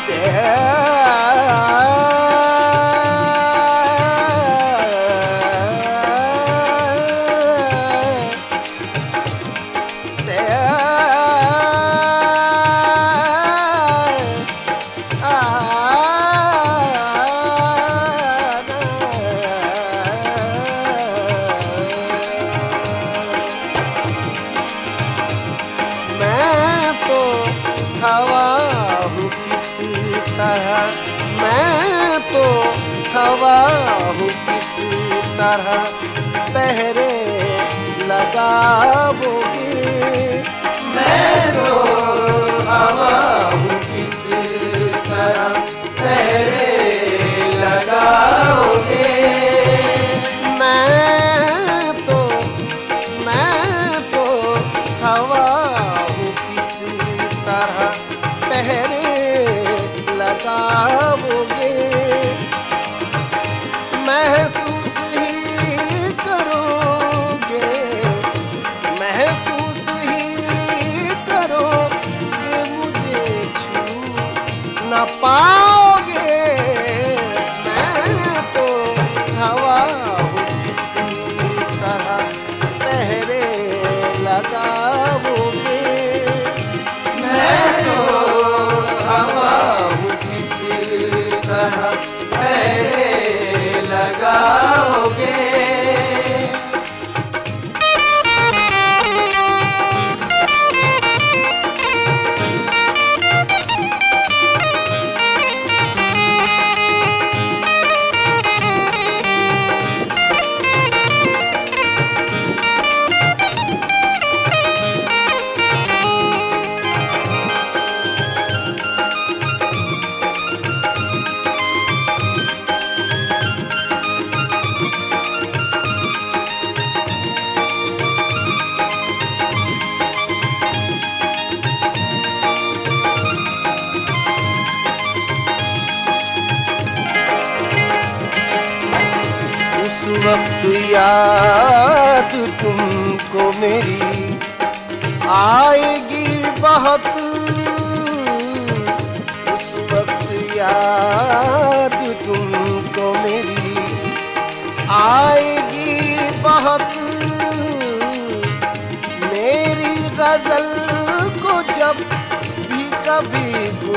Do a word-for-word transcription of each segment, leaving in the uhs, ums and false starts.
मैं तो हवा हूँ किस तरह पहरे लगाओगे। मैं तो हवा हूँ किस तरह पहरे लगाओगे। मैं तो मैं तो हवा हूँ किस तरह पहरे लगाओगे। महसूस ही करोगे, महसूस ही करोगे, मुझे छू न पाओगे। मैं तो हवा हूँ किसी तरह पहरे लगाओगे। मैं तो हवा हूँ किसी तरह पहरे लगाओगे। उस वक्त याद तुमको मेरी आएगी बहुत। उस वक्त याद तुमको मेरी आएगी बहुत। मेरी गजल को जब भी कभी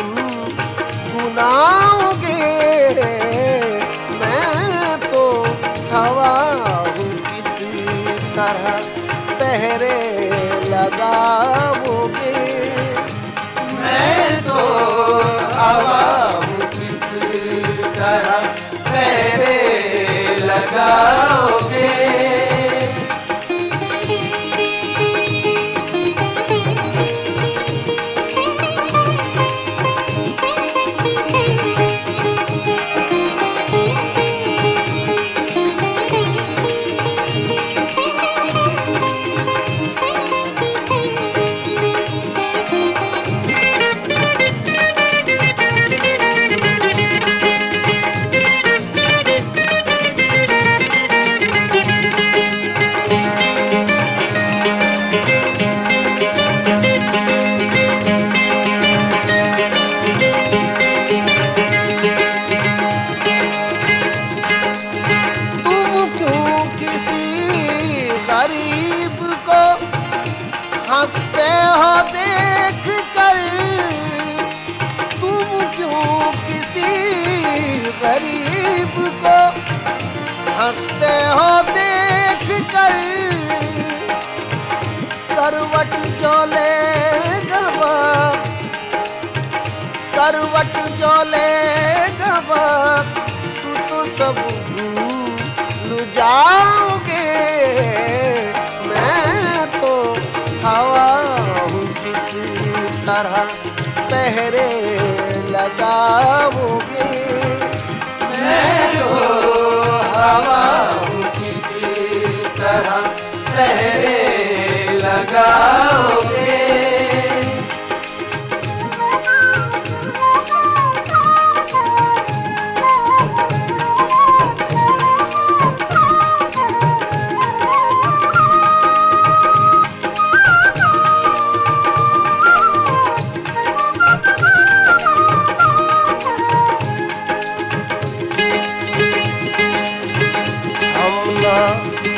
गुनगुनाओगे। मैं तो हवा हूँ किसी तरह पहरे लगाओगे। मैं तो हवा हूँ किस तरह पहरे लगाओगे। हंसते हो देख कर, तुम क्यों किसी गरीब को हंसते हो देख कर। करवट जो लेगा वक्त, करवट जो लेगा वक्त, तू तो सब भूल जाओगे। मैं तो हवा हूँ किसी तरह पहरे लगाओगे। मैं तो हवा हूँ किसी तरह पहरे लगाओगे।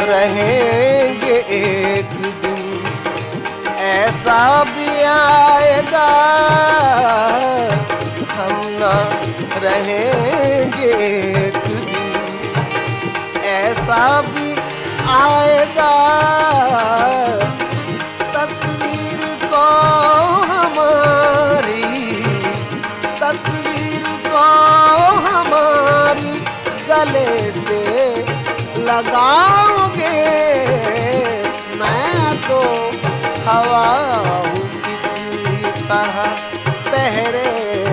रहेंगे एक दिन, ऐसा भी आएगा हम ना रहेंगे एक दिन, ऐसा भी आएगा तस्वीर को हमारी, तस्वीर को हमारी गले से लगाओगे। मैं तो हवा हूँ किसी तरह पहरे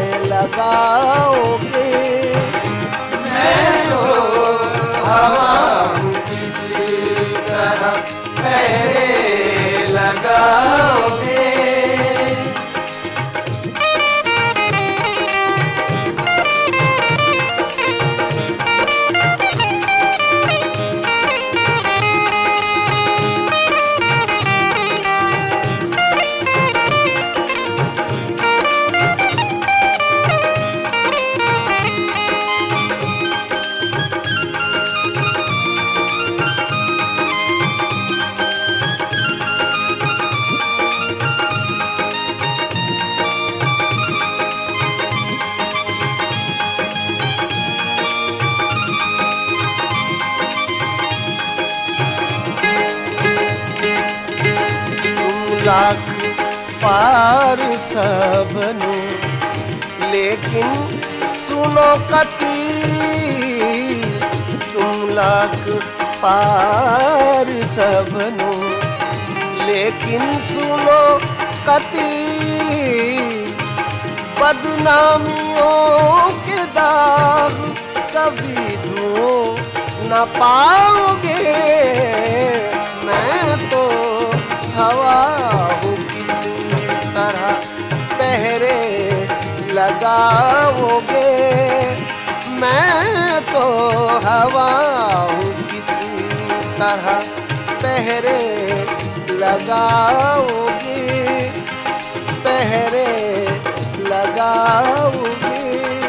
लगाओगे। मैं तो हवा हूँ किसी तरह पहरे लगाओगे। लाख पार सबनु लेकिन सुनो कती, तुम लाख पार सबनु लेकिन सुनो कती, बदनामियों के दाग कभी धो न पाओगे। मैं तो हवा हूँ किसी तरह पहरे लगाओगे। मैं तो हवा हूँ किसी तरह पहरे लगाओगे, पहरे लगाओगे।